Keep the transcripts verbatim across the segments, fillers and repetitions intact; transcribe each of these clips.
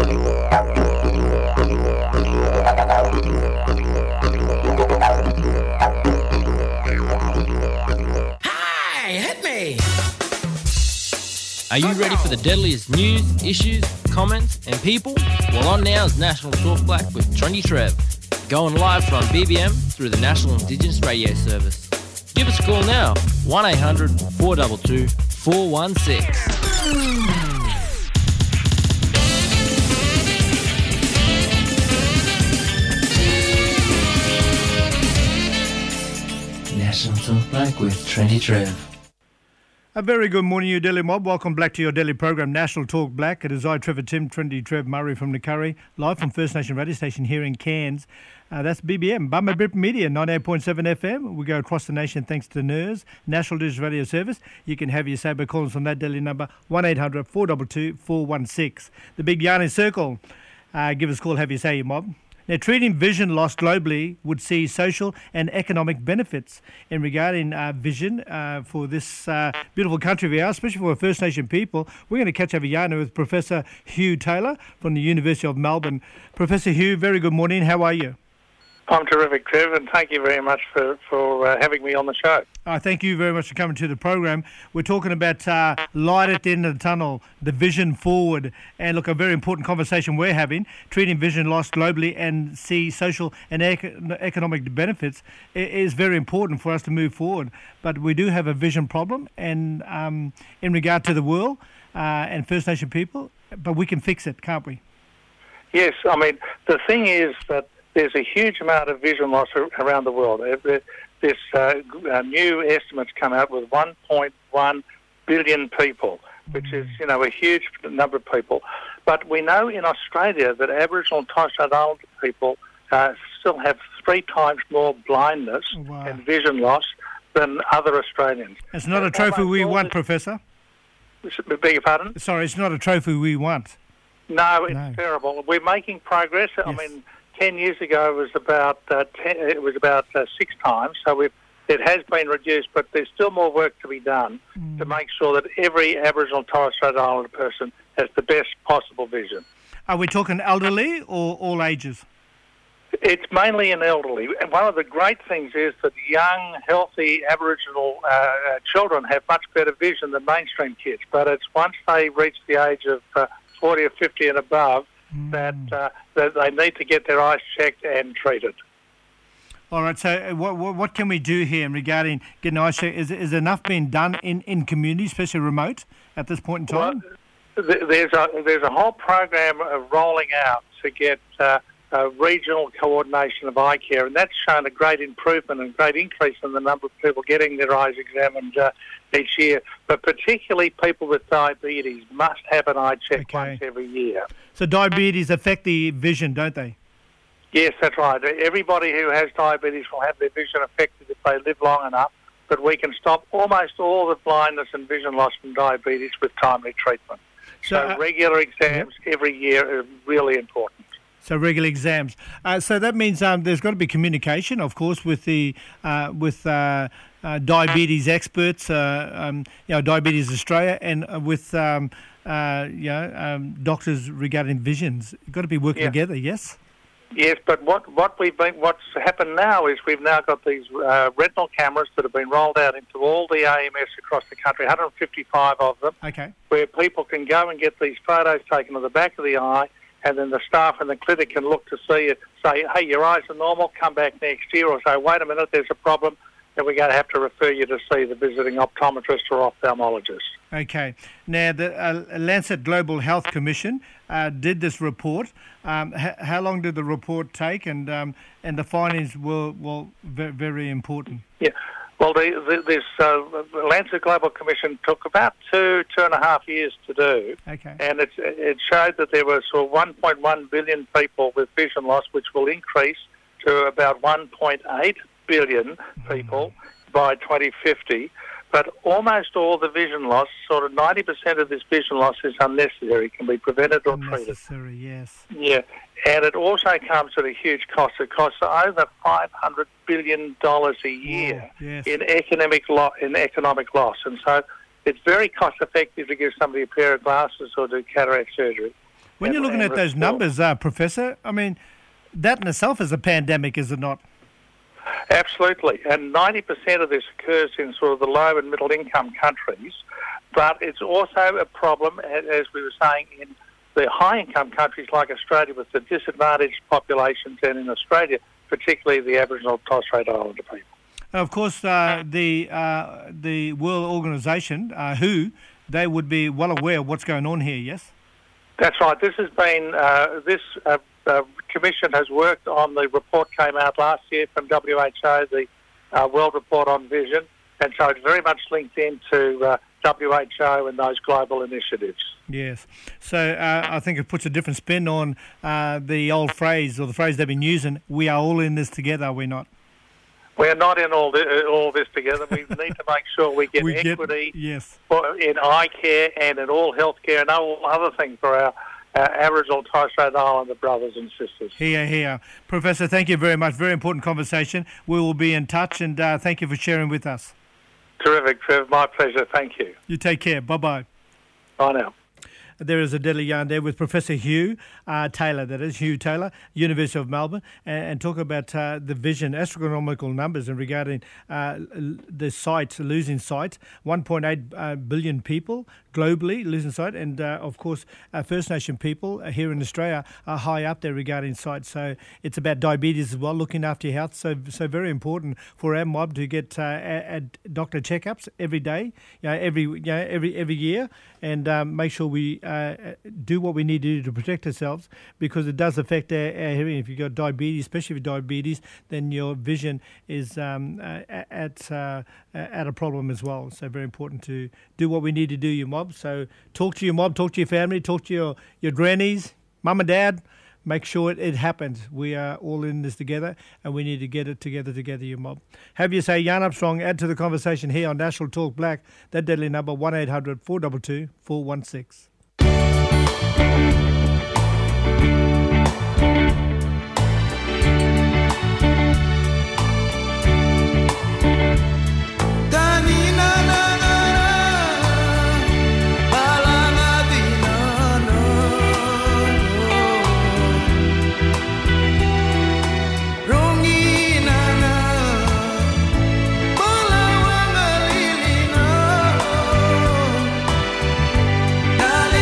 Hey, hit me! Are you ready for the deadliest news, issues, comments and people? Well, on now is National Talk Black with Trendy Trev, going live from B B M through the National Indigenous Radio Service. Give us a call now, one eight hundred four two two four one six. National Talk Black with Trendy Trev. A very good morning, you Delhi mob. Welcome back to your daily program, National Talk Black. It is I, Trevor Tim, Trendy Trev Murray from Nakari, live from First Nation Radio Station here in Cairns. Uh, that's B B M, Bummer Bip Media, ninety-eight point seven F M. We go across the nation thanks to N E R S, National Digital Radio Service. You can have your Sabre calls on that daily number, one eight hundred four two two four one six. The Big Yarning Circle. Uh, give us a call, have your say, you mob. Now, treating vision loss globally would see social and economic benefits in regarding uh, vision uh, for this uh, beautiful country of ours, especially for First Nation people. We're going to catch up a yarn with Professor Hugh Taylor from the University of Melbourne. Professor Hugh, very good morning. How are you? I'm terrific, Trev, and thank you very much for, for uh, having me on the show. Uh, thank you very much for coming to the program. We're talking about uh, light at the end of the tunnel, the vision forward. And look, a very important conversation we're having, treating vision loss globally and see social and ec- economic benefits is very important for us to move forward. But we do have a vision problem and um, in regard to the world uh, and First Nation people, but we can fix it, can't we? Yes, I mean, the thing is that there's a huge amount of vision loss around the world. This uh, new estimates come out with one point one billion people, which is, you know, a huge number of people. But we know in Australia that Aboriginal and Torres Strait Islander people uh, still have three times more blindness wow. and vision loss than other Australians. It's not and a trophy we want, this... Professor. Beg your pardon? Sorry, it's not a trophy we want. No, it's no. terrible. We're making progress. Yes. I mean, ten years ago it was about uh, ten, it was about uh, six times. So we've, it has been reduced, but there's still more work to be done mm. to make sure that every Aboriginal and Torres Strait Islander person has the best possible vision. Are we talking elderly or all ages? It's mainly in elderly. And one of the great things is that young, healthy Aboriginal uh, children have much better vision than mainstream kids. But it's once they reach the age of uh, forty or fifty and above mm. that, uh, that they need to get their eyes checked and treated. All right, so what, what what can we do here regarding getting eyes checked? Is, is enough being done in, in communities, especially remote, at this point in time? Well, there's a, there's a whole program of rolling out to get... Uh, Uh, regional coordination of eye care, and that's shown a great improvement and great increase in the number of people getting their eyes examined uh, each year. But particularly people with diabetes must have an eye check okay. once every year. So diabetes affect the vision, don't they? Yes, that's right. Everybody who has diabetes will have their vision affected if they live long enough, but we can stop almost all the blindness and vision loss from diabetes with timely treatment. So, so uh, regular exams yep. every year are really important. So regular exams. Uh, so that means um, there's got to be communication, of course, with the uh, with uh, uh, diabetes experts, uh, um, you know, Diabetes Australia, and uh, with um, uh, you know um, doctors regarding visions. You've got to be working yeah. together. Yes. Yes, but what what we've been, what's happened now is we've now got these uh, retinal cameras that have been rolled out into all the A M S across the country, one hundred fifty-five of them. Okay. Where people can go and get these photos taken of the back of the eye. And then the staff in the clinic can look to see it, say, hey, your eyes are normal, come back next year, or say, wait a minute, there's a problem, then we're going to have to refer you to see the visiting optometrist or ophthalmologist. Okay. Now, the uh, Lancet Global Health Commission uh, did this report. Um, h- how long did the report take? And um, and the findings were, were very, very important. Yeah. Well, the, the, this uh, Lancet Global Commission took about two, two and a half years to do. Okay. And it, it showed that there were sort of one point one billion people with vision loss, which will increase to about one point eight billion people mm. by twenty fifty. But almost all the vision loss, sort of ninety percent of this vision loss is unnecessary, can be prevented or treated. Unnecessary, yes. Yeah. And it also comes at a huge cost. It costs over five hundred billion dollars a year oh, yes. in economic lo- in economic loss. And so it's very cost effective to give somebody a pair of glasses or do cataract surgery. When and, you're looking and at those restore. numbers, uh, Professor, I mean, that in itself is a pandemic, is it not? Absolutely, and ninety percent of this occurs in sort of the low and middle income countries, but it's also a problem, as we were saying, in the high income countries like Australia with the disadvantaged populations, and in Australia, particularly the Aboriginal and Torres Strait Islander people. Of course, uh, the uh, the World Organisation, uh, W H O, they would be well aware of what's going on here, yes? That's right. This has been, uh, this uh, uh, commission has worked on the report came out last year from W H O, the uh, World Report on Vision, and so it's very much linked into uh, W H O and those global initiatives. Yes. So uh, I think it puts a different spin on uh, the old phrase, or the phrase they've been using, we are all in this together, are we not? We're not in all this, all this together. We need to make sure we get we equity get, yes. for, in eye care and in all healthcare and all other things for our, our Aboriginal and Torres Strait Islander brothers and sisters. Here, here. Professor, thank you very much. Very important conversation. We will be in touch, and uh, thank you for sharing with us. Terrific, Trev. My pleasure. Thank you. You take care. Bye-bye. Bye now. There is a deadly yarn there with Professor Hugh uh, Taylor, that is, Hugh Taylor, University of Melbourne, and, and talk about uh, the vision, astronomical numbers, and regarding uh, the sight, losing sight, one point eight uh, billion people globally losing sight, and uh, of course, uh, First Nation people here in Australia are high up there regarding sight. So it's about diabetes as well, looking after your health. So, so very important for our mob to get uh, a, a doctor checkups every day, you know, every you know, every every year, and um, make sure we uh, do what we need to do to protect ourselves, because it does affect our, our hearing. If you've got diabetes, especially with diabetes, then your vision is um, uh, at uh, at a problem as well. So very important to do what we need to do, your mob. So talk to your mob, talk to your family, talk to your, your grannies, mum and dad. Make sure it, it happens. We are all in this together, and we need to get it together, together, your mob. Have you say, Jan Armstrong, add to the conversation here on National Talk Black, that deadly number, one eight hundred four two two four one six. Dale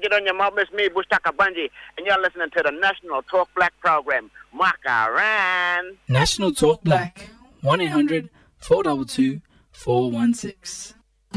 it on your mouth. It's me, Bushtaka Bunji, and you're listening to the National Talk Black program. Makaran. National Talk Black. one eight hundred four two two four one six.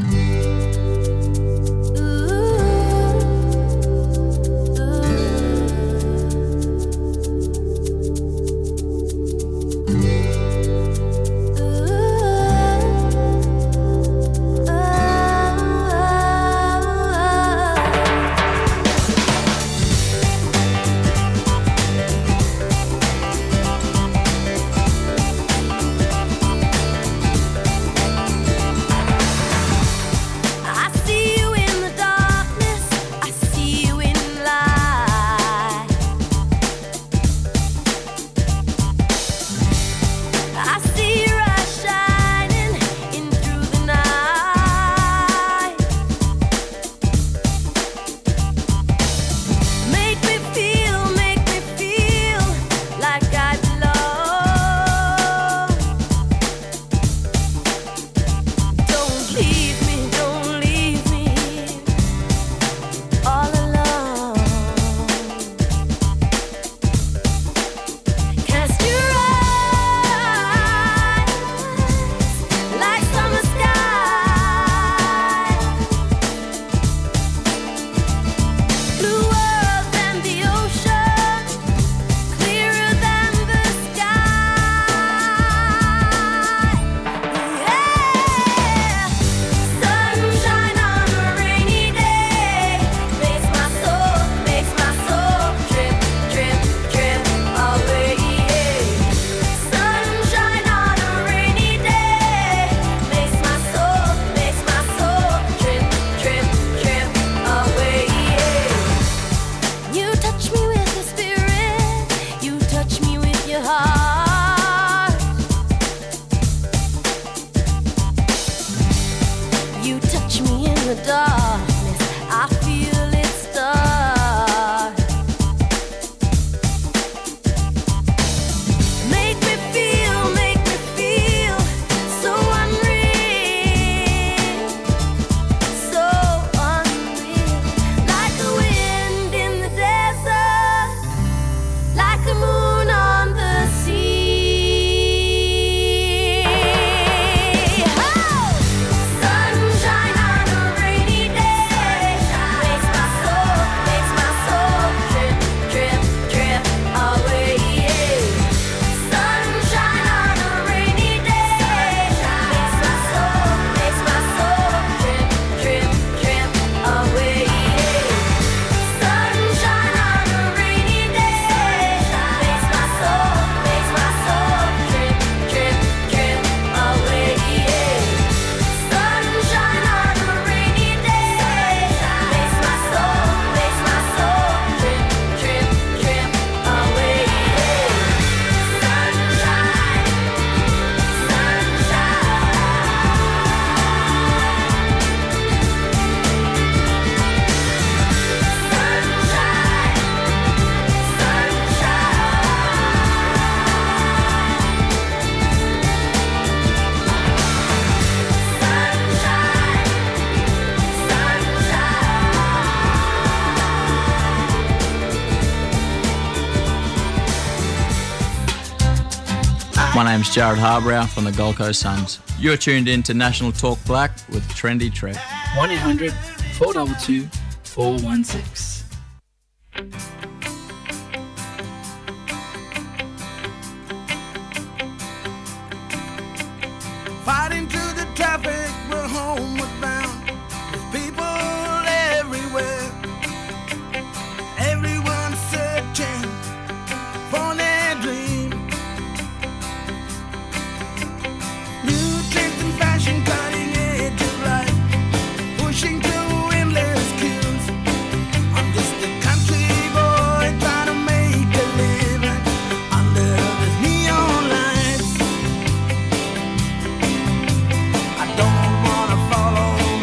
My name's Jared Harbrow from the Gold Coast Suns. You're tuned in to National Talk Black with Trendy Trev. one eight hundred four two two four one six. Fighting through the traffic, we're homeward bound. There's people everywhere. Everyone's searching for their dream. New trends in fashion, cutting edge of life, pushing through endless queues. I'm just a country boy trying to make a living under the neon lights. I don't wanna follow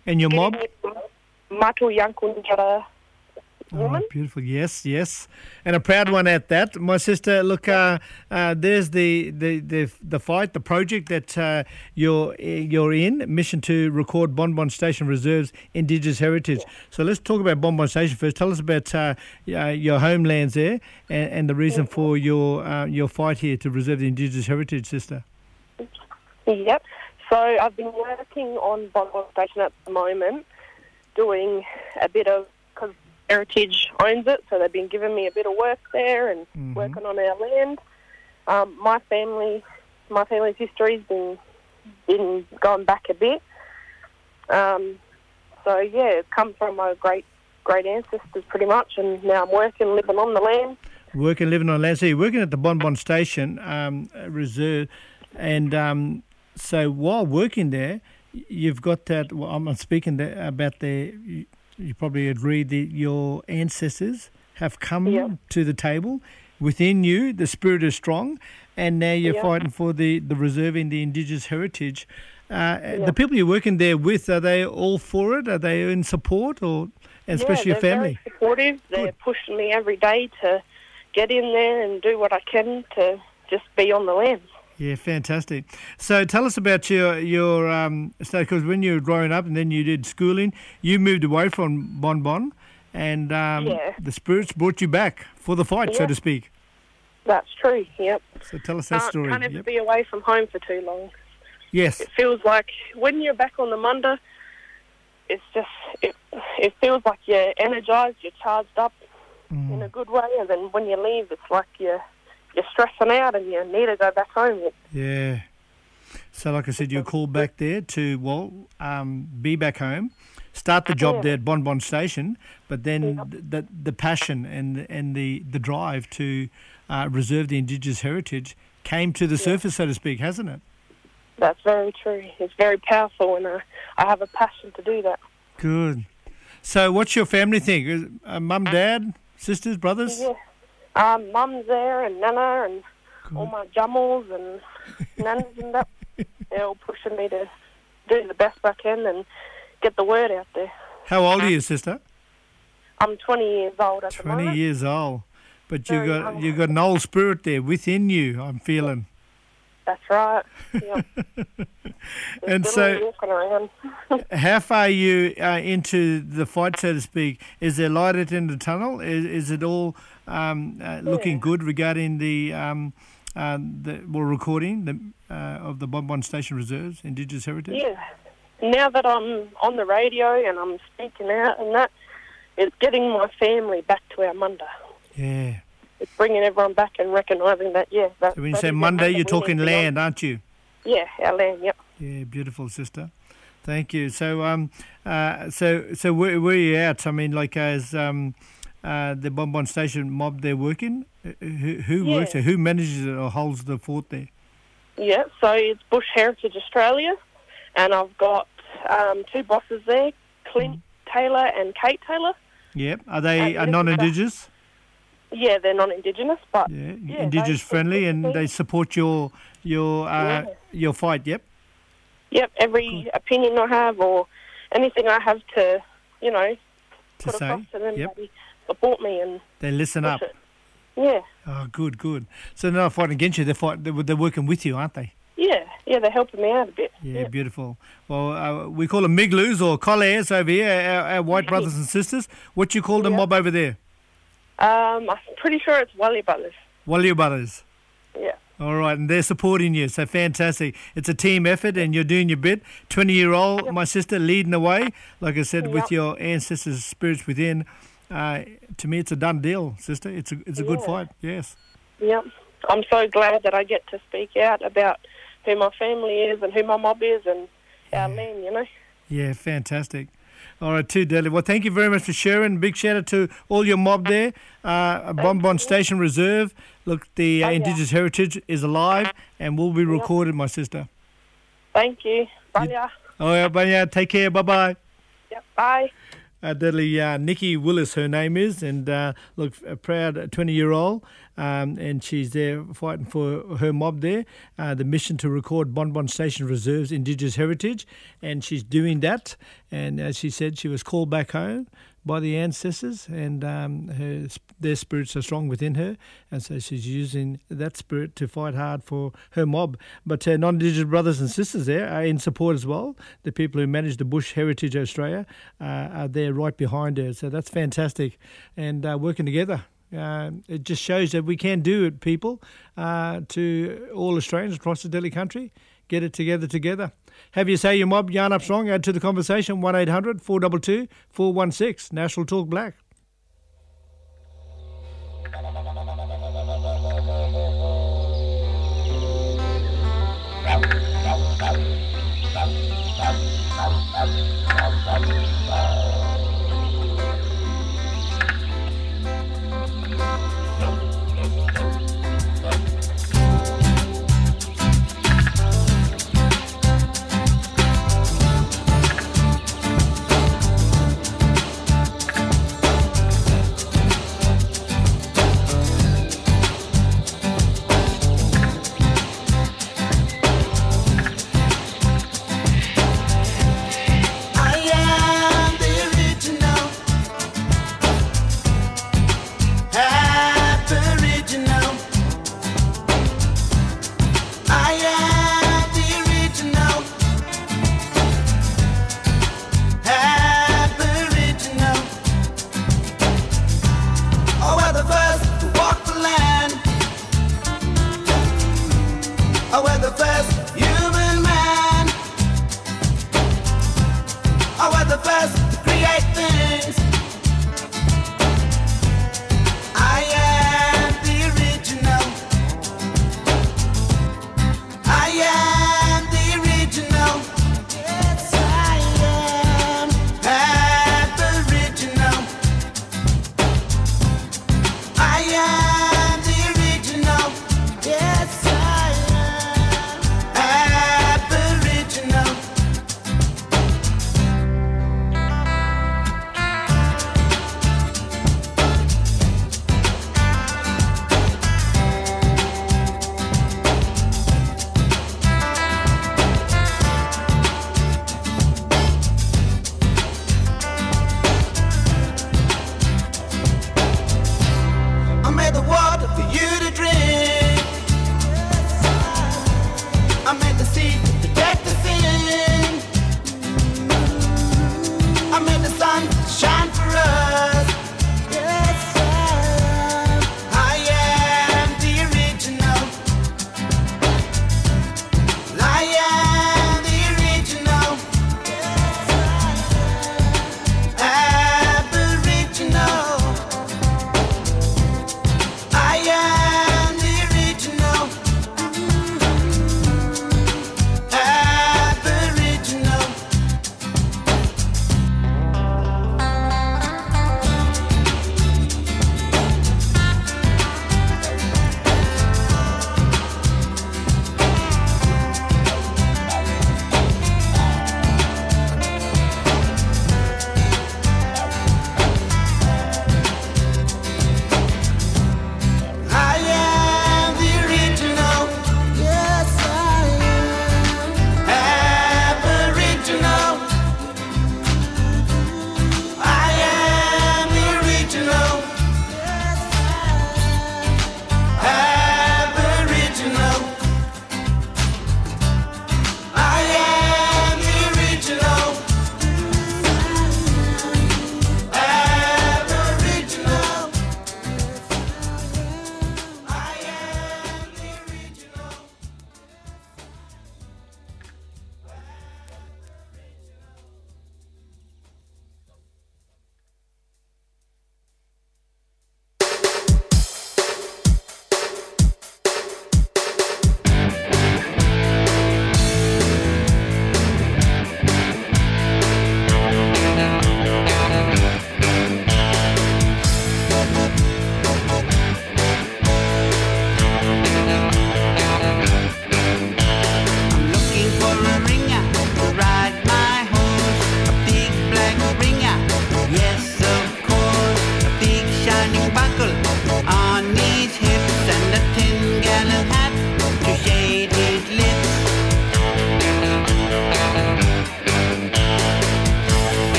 And your mob? Matu Yankunyara woman. Oh, beautiful. Yes, yes. And a proud one at that. My sister, look, uh, uh, there's the, the, the, the fight, the project that uh, you're you're in, mission to record Bon Bon Station Reserve's Indigenous heritage. Yeah. So let's talk about Bon Bon Station first. Tell us about uh, uh, your homelands there and, and the reason yeah. for your uh, your fight here to preserve the Indigenous heritage, sister. Yep. So I've been working on Bon Bon Station at the moment, doing a bit of, because Heritage owns it, so they've been giving me a bit of work there and mm-hmm. working on our land. Um, my family, my family's history's been been going back a bit. Um, so yeah, it's come from my great great ancestors pretty much, and now I'm working, living on the land. Working, living on land. So you're working at the Bon Bon Station um, Reserve, and um, so while working there, you've got that. Well, I'm speaking there about the. You, you probably agree that your ancestors have come yeah. to the table. Within you, the spirit is strong, and now you're yeah. fighting for the, the reserving the Indigenous heritage. Uh, yeah. The people you're working there with, are they all for it? Are they in support, or and especially yeah, your family? Very supportive. They're Good. pushing me every day to get in there and do what I can to just be on the land. Yeah, fantastic. So tell us about your your um, study, because when you were growing up and then you did schooling, you moved away from Bon Bon, and um, yeah. the spirits brought you back for the fight, yeah. so to speak. That's true. Yep. So tell us that Can't, story. Can't ever Yep. be away from home for too long. Yes. It feels like when you're back on the Munda, it's just it. It feels like you're energized, you're charged up mm. in a good way, and then when you leave, it's like you're. You're stressing out and you need to go back home. Yeah. So like I said, you're called back there to, well, um, be back home, start the job yeah. there at Bon Bon Station, but then yeah. the the passion and and the, the drive to uh, reserve the Indigenous heritage came to the yeah. surface, so to speak, hasn't it? That's very true. It's very powerful, and uh, I have a passion to do that. Good. So what's your family think? Uh, Mum, Dad, sisters, brothers? Yeah. Um, Mum's there and Nana and Good. all my jummels and nanas and that. They're all pushing me to do the best I can and get the word out there. How old are you, sister? I'm twenty years old at the moment. twenty years old. But you Very got young. you got an old spirit there within you, I'm feeling. That's right. Yep. And so, how far are you uh, into the fight, so to speak? Is there light at the end of the tunnel? Is, is it all um, uh, looking yeah. good regarding the um, uh, the well, recording the, uh, of the Bon Bon Station Reserves, Indigenous heritage? Yeah. Now that I'm on the radio and I'm speaking out and that, it's getting my family back to our Munda. Yeah. It's bringing everyone back and recognising that, yeah. That, So when you that say is our Monday, Munda you're we talking need to land, know. aren't you? Yeah, our land, yep. Yeah, beautiful, sister. Thank you. So, um, uh, so, so where, where are you at? I mean, like as um, uh, the Bon Bon Station mob, they're working. Uh, Who, who Yeah. works there? Who manages it or holds the fort there? Yeah, so it's Bush Heritage Australia, and I've got um, two bosses there, Clint Mm. Taylor and Kate Taylor. Yep. Are they And are this non-indigenous? Yeah, they're non-indigenous, but Yeah, yeah, indigenous they- friendly, and they support your your uh, Yeah. your fight. Yep. Yep, every opinion I have or anything I have to, you know, To put say, across to them, yep. they support me and They listen push up. it. Yeah, Oh, good, good. So they're not fighting against you. They're fight, They're, they're working with you, aren't they? yeah, yeah, they're helping me out a bit. Yeah, beautiful. Well, uh, we call them Migloos or Collairs over here, our, our white brothers and sisters. What you call the Yeah. mob over there? Um, I'm pretty sure it's Wally Brothers. Wallia brothers. Yeah. All right, and they're supporting you, so fantastic. It's a team effort, and you're doing your bit. twenty-year-old, Yep. my sister, leading the way. Like I said, with Yep. your ancestors' spirits within, uh, to me, it's a done deal, sister. It's a it's a good Yeah. fight, yes. Yep. I'm so glad that I get to speak out about who my family is and who my mob is and our land, you know. Yeah, fantastic. All right, too, Deli. Well, thank you very much for sharing. Big shout out to all your mob there. Uh, Bon Bon Station Reserve. Look, the uh, Oh, yeah. Indigenous heritage is alive and will be recorded, my sister. Thank you. Bye. All right, bye. Take care. Bye bye. Yep. Bye. Uh, Deadly uh, Nikki Willis, her name is, and uh, look, a proud twenty-year-old, um, and she's there fighting for her mob there, uh, the mission to record Bon Bon Station Reserve's Indigenous heritage, and she's doing that. And as she said, she was called back home by the ancestors, and um, her, their spirits are strong within her, and so she's using that spirit to fight hard for her mob. But uh, non-Indigenous brothers and sisters there are in support as well. The people who manage the Bush Heritage Australia uh, are there right behind her, so that's fantastic, and uh, working together. Uh, it just shows that we can do it, people, uh, to all Australians across the Delhi country. Get it together together. Have you say your mob, Yarn Up Strong, add to the conversation, one eight hundred four two two four one six, National Talk Black.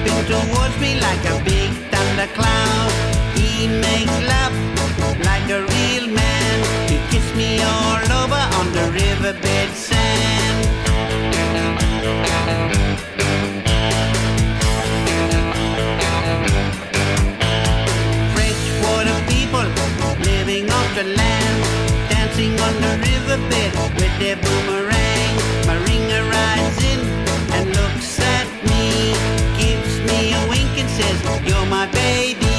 creeping towards me like a big thundercloud. He makes love like a real man. He kissed me all over on the riverbed sand. Freshwater people living off the land, dancing on the riverbed with their boomerang. Maringa rides in and looks at me, gives me a wink and says, "You're my baby."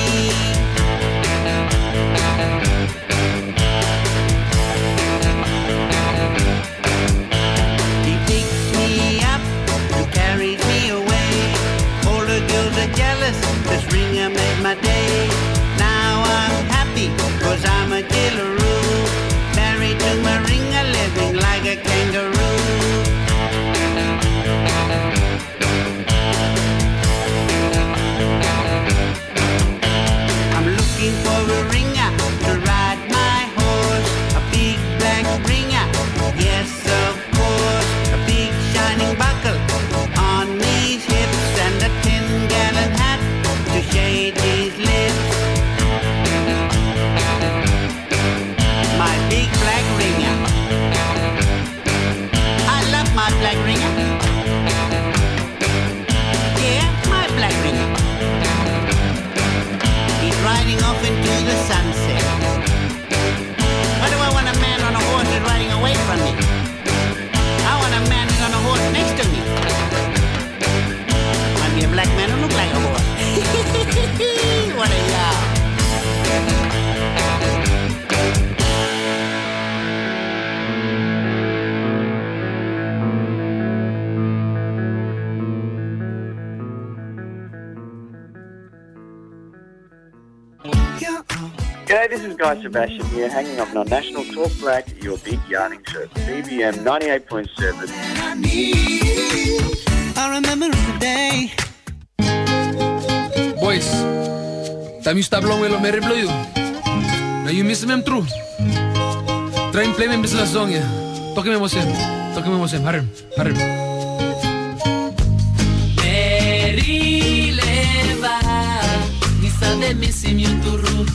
He picks me up and carries me away. All the girls are jealous, 'cause Ringer made my day. Now I'm happy, 'cause I'm a Gillaroo, married to Maringa, living like a kangaroo. I'm looking for a ringer to ride my horse, a big black ringer, yes of course, a big shining buckle on his hips and a ten gallon hat to shade his lips. My big black ringer, I love my black ringer. Yeah, my black ringer. He's riding off into the sunset. Why do I want a man on a horse that's riding away from me? I want a man who's on a horse next to me. Might be a black man who look like a horse. What a y'all. G'day, this is Guy Sebastian here, hanging up on National Talk Black, your big yarning show. B B M ninety-eight point seven. I remember the day. Boys, time you stop long with me reply you. Now you miss them true. Try and play me this song, yeah. Talk me emotion. Talk me emotion. Hurry, hurry. Mary leva, nisa de missing you to root.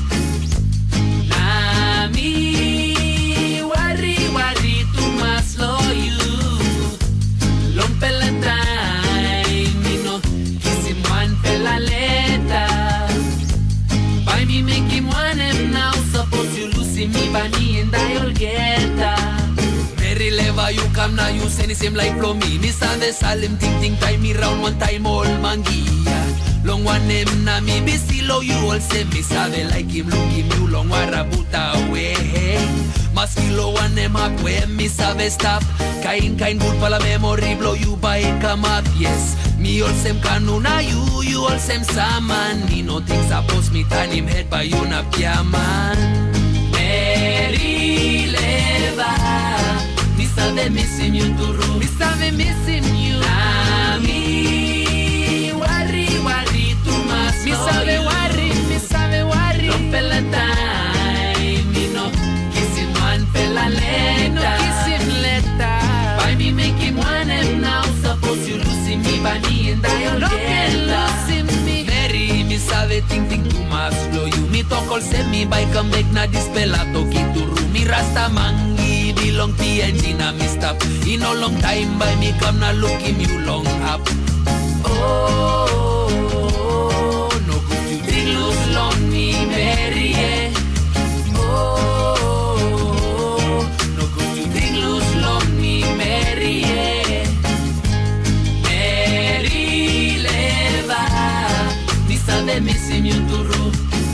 Nami worry worry too much slow you. Long pela time, me no kissing one pela later. By me make him one him now. Suppose you losing me, bunny and I'll get her. Mary leva you come now you send it same like flow me. Me stand the salim ting ting time me round one time all mangia. Long one name na mi bisilo you all say me sabe like him look him you long warabuta away. Maskilo one name up where me sabe stop. Kain kain good pala memory blow you by come up yes. Me all same kanuna you you all same saman. Me no things suppose me turn him head by you na piaman. Mary leva, me sabe missing you to room. Me sabe missing you. Nami worry worry too much. Me sabe worry, me sabe worry. Long pela time, me no kissing one pela later. No kissing later. By me make him one him now. Suppose you losing me, bunny and I'll get losing me. Mary, me sabe ting ting too much blow you. Me talk all say me by come back na this pela talking to room. Me rasta mangi belong P N G na me stop. In a long time by me come na look him you long up. Oh, no good you think lose long me, Mary, yeah. Oh, no good you think lose long me, Mary, yeah. Mary leva, me sabe missing you to room.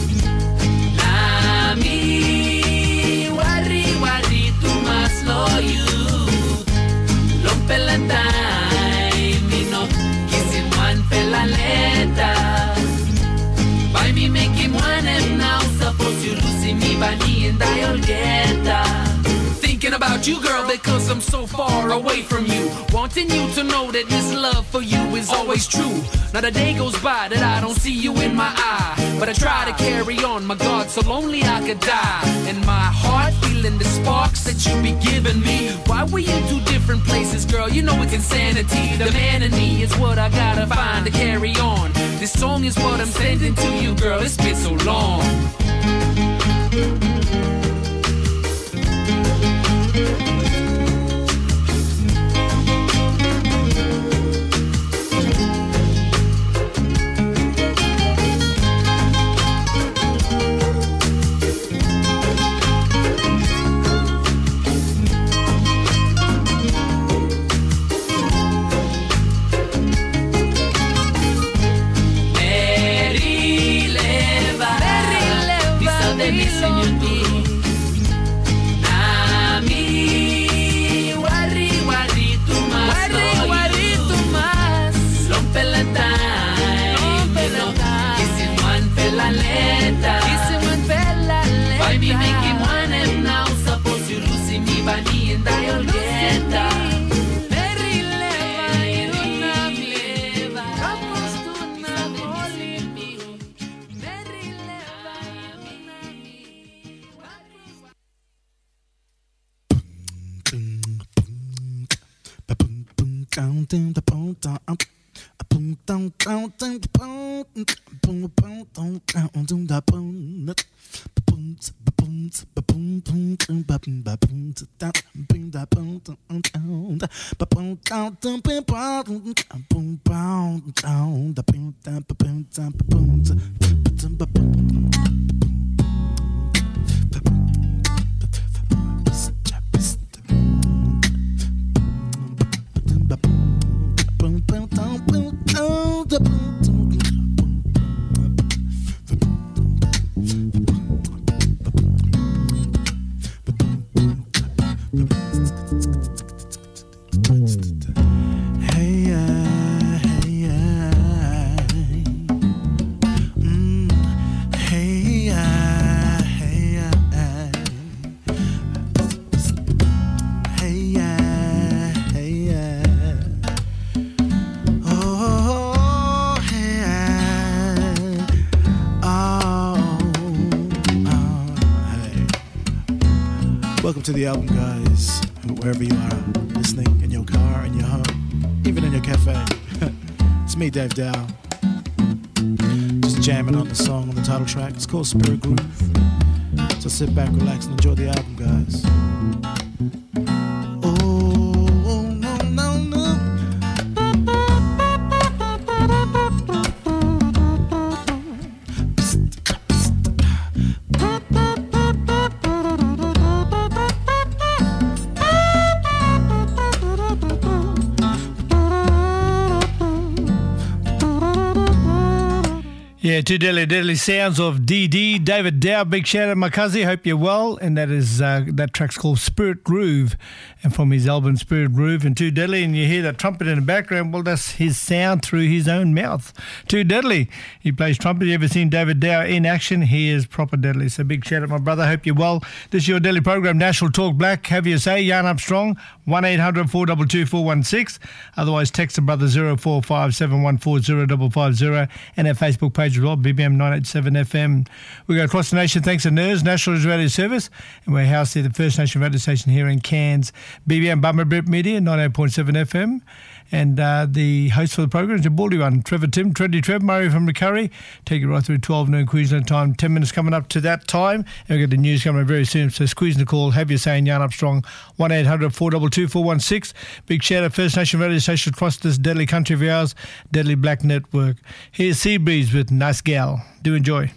Nami worry worry too much slow you. Long pela time, me no kissing one pela later. By me make him one him now. Suppose you losing me, bunny and I'll get her. Thinking about you, girl, because I'm so far away from you. Wanting you to know that this love for you is always true. Not a day goes by that I don't see you in my eye. But I try to carry on, my God, so lonely I could die. And my heart feeling the sparks that you be giving me. Why we in two different places, girl? You know it's insanity. The man in me is what I gotta find to carry on. song is what I'm sending to you, girl. It's been so long. To the album, guys, wherever you are listening, in your car, in your home, even in your cafe. It's me, Dave Dow, just jamming on the song on the title track. It's called Spirit Groove. So sit back, relax, and enjoy the album, guys. Yeah, two deadly, deadly sounds of D D, David Dow. Big shout out, my cousin. Hope you're well. And that is uh, that track's called Spirit Groove, and from his album Spirit Groove. And Too Deadly, and you hear that trumpet in the background. Well, that's his sound through his own mouth. Too Deadly. He plays trumpet. You ever seen David Dow in action? He is proper deadly. So big shout out, my brother. Hope you're well. This is your daily program, National Talk Black. Have your say. Yarn up strong. one eight hundred four two two four one six. Otherwise, text the brother zero four five seven one four zero five five zero, and our Facebook page as well, B B M nine eight seven F M. We go across the nation thanks to N E R S, National Radio Service, and we're housed here at the First Nation radio station here in Cairns, B B M Bummer Brit Media, ninety-eight point seven F M. And uh, the host for the program is the baldy one, Trevor Tim, Trendy Trev, Murray from Macquarie. Take you right through twelve noon Queensland time. ten minutes coming up to that time. And we've got the news coming up very soon. So squeeze the call. Have your say and yarn up strong. one eight hundred four two two four one six. Big shout out First Nation radio station across this deadly country of ours, Deadly Black Network. Here's Sea Breeze with Nice Gal. Do enjoy.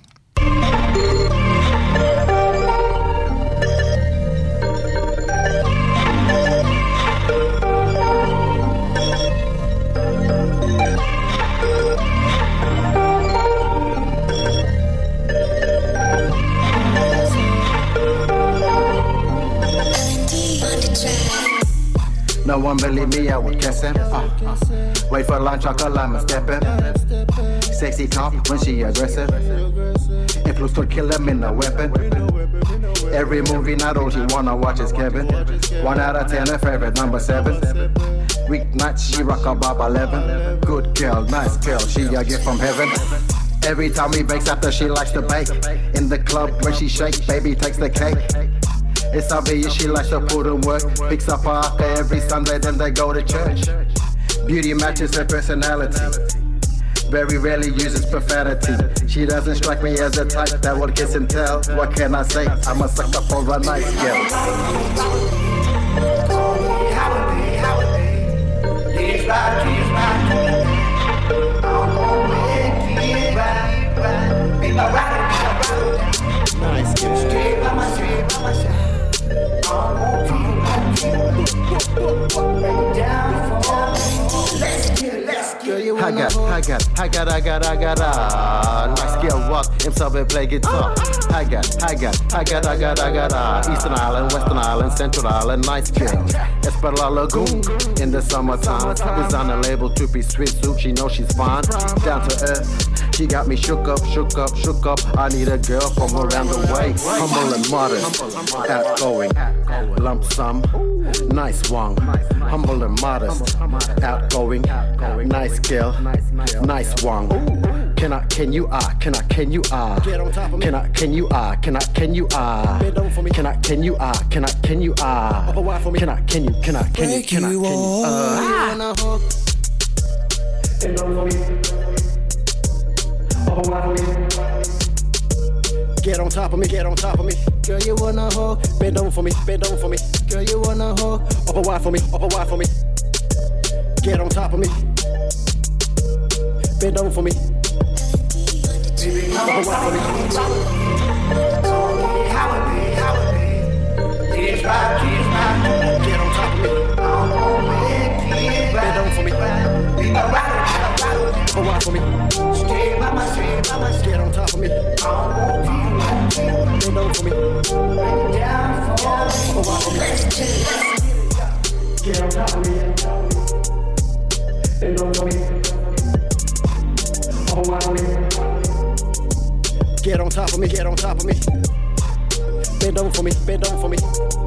No one believe me, I would kiss him. Uh, uh. Wait for lunch, I'll call him, step in. Sexy cop when she aggressive. Influence could kill him in a weapon. Every movie, not all she wanna watch is Kevin. One out of ten, her favorite number seven. Weeknights, she rock about eleven. Good girl, nice girl, she a gift from heaven. Every time we bakes after she likes to bake. In the club when she shake, baby takes the cake. It's obvious she likes to put in work. Picks up her after every Sunday, then they go to church. Beauty matches her personality. very rarely uses profanity. She doesn't strike me as a type that will kiss and tell. What can I say? I'm a sucker for a nice girl. Nice girl. I got, I got, I got, I got, I got, ah. Nice girl walk, himself and play guitar. I got, I got, I got, I got, I got, ah. Eastern Island, Western Island, Central Island, nice girl. Esperla Lagoon in the summertime. Designer label, two-piece sweet suit, she knows she's fine. Down to earth, she got me shook up, shook up, shook up. I need a girl from around the way. Humble and modest, outgoing, lump sum, nice one. Humble and modest, outgoing, nice girl, nice one. Can I, can you ah, can I, can you ah, can I, can you ah, can I, can you ah, can I, can you ah, can I, can you ah, can I, can you, can I, can you, can I, can you ah. Get on top of me, get on top of me. Girl, you wanna hug? Bend over for me, bend over for me. Girl, you wanna hug? Up a wide for me, up a wide for me. Get on top of me. Bend over for me. Up a wide for me. How it be, how it be. Kids ride, kids ride. Get on top of me. Bend over for me. Up a wide for me. Stay by my side, by my side. Get on top of me. Bend over for me. Down for me. Get on top of me. Bend over for me. Oh, wow. Get on top of me. Get on top of me. Bend over for me. Bend over for me.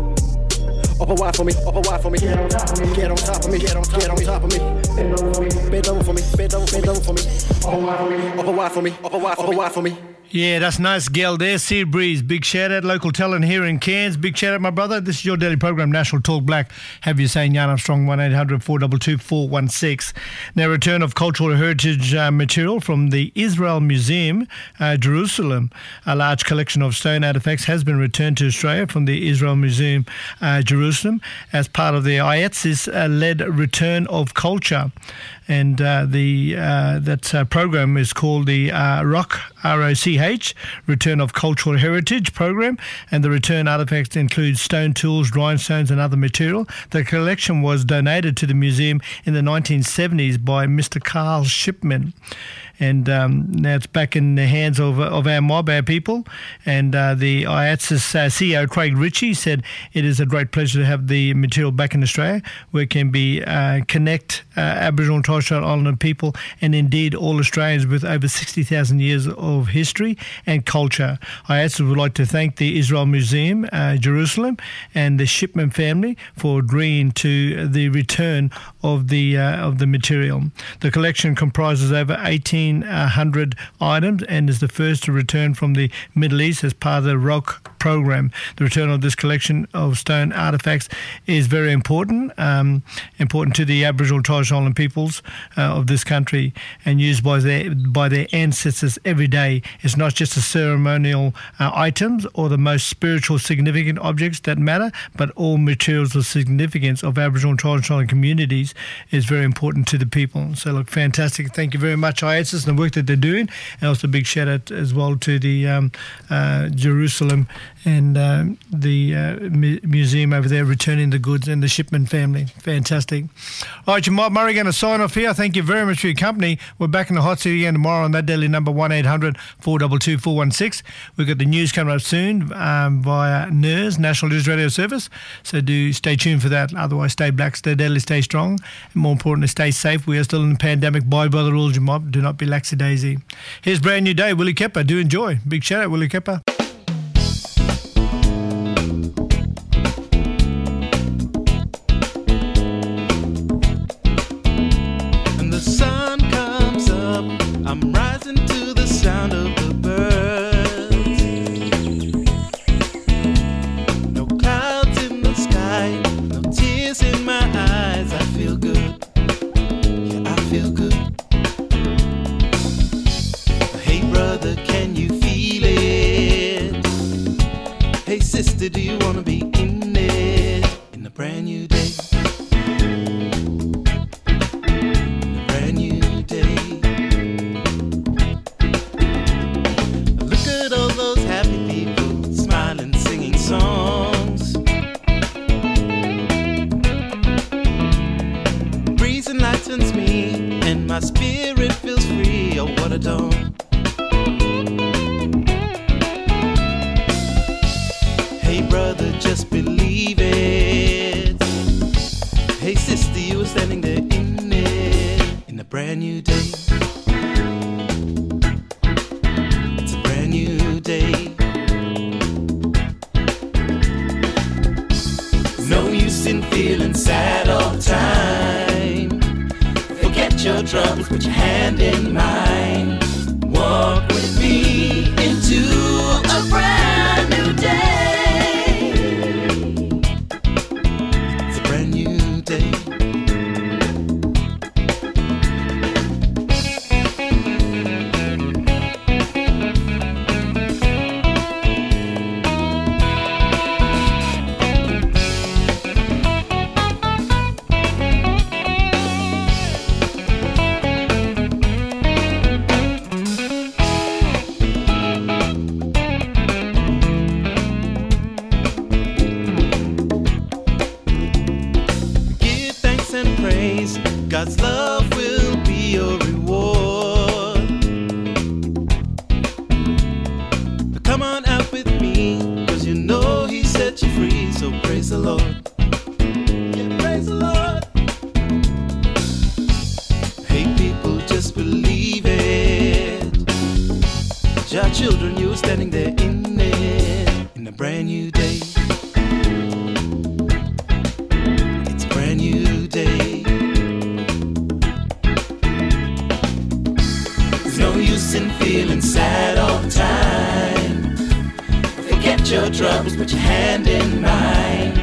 Up a wide for me. Up a wide for me. Get on top of me. Get on top of me. Get on top, get on top of me. Bend over for me. Bend over for me. Bend over, bend over for me. Up a wide for me. Up a wide for me. Up a wide, up a wide for me. Yeah, that's nice girl there, Sea Breeze. Big shout out, local talent here in Cairns. Big shout out, my brother. This is your daily program, National Talk Black. Have you saying Jan Armstrong, one eight hundred four two two four one six. Now, return of cultural heritage uh, material from the Israel Museum, uh, Jerusalem. A large collection of stone artifacts has been returned to Australia from the Israel Museum, uh, Jerusalem, as part of the I E T S-led return of culture. And uh, the uh, that uh, program is called the uh, R O C, R O C H, Return of Cultural Heritage Program. And the return artifacts include stone tools, rhinestones and other material. The collection was donated to the museum in the nineteen seventies by Mister Carl Shipman. And um, now it's back in the hands of of our mob, our people. And uh, the I A T S uh, C E O, Craig Ritchie, said it is a great pleasure to have the material back in Australia, where it can be uh, connect uh, Aboriginal and Torres Strait Islander people and indeed all Australians with over sixty thousand years of history and culture. I A T S would like to thank the Israel Museum, uh, Jerusalem, and the Shipman family for agreeing to the return of the uh, of the material. The collection comprises over eighteen hundred items and is the first to return from the Middle East as part of the R O C program. The return of this collection of stone artifacts is very important, um, important to the Aboriginal and Torres Strait Islander peoples uh, of this country and used by their by their ancestors every day. It's not just the ceremonial uh, items or the most spiritual significant objects that matter, but all materials of significance of Aboriginal and Torres Strait Islander communities is very important to the people. So look, fantastic. Thank you very much, I A T S, and the work that they're doing. And also a big shout out as well to the um, uh, Jerusalem and uh, the uh, mu- museum over there returning the goods and the Shipman family. Fantastic. All right, Jamal Murray going to sign off here. Thank you very much for your company. We're back in the hot seat again tomorrow on that daily number one eight hundred four two two four one six. We've got the news coming up soon um, via N E R S, National News Radio Service. So do stay tuned for that. Otherwise, stay black, stay deadly, stay strong. And more importantly, stay safe. We are still in the pandemic. Abide by the rules, Jamal. Do not be laxy-daisy. Here's Brand New Day, Willie Kepper. Do enjoy. Big shout out, Willie Kepper. And the sun comes up, I'm rising to the sound of the birds. No clouds in the sky, no tears in my eyes. I feel good, yeah, I feel good. sister, do you wanna be in it in a brand new day? A brand new day. Look at all those happy people smiling, singing songs. Breeze enlightens me, and my spirit feels free. Oh, what a dawn! Hey brother, just believe it. Hey sister, you were standing there in it in a brand new day. It's a brand new day. No use in feeling sad all the time. Forget your troubles, put your hand in mine. Walk with me into a brand new day. God's love will be your reward. But come on out with me, cause you know he set you free. So praise the Lord. Yeah, praise the Lord. Hey people, just believe it. Your children, you were standing there in it in a brand new day. It's a brand new day. No use in feeling sad all the time. Forget your troubles, put your hand in mine.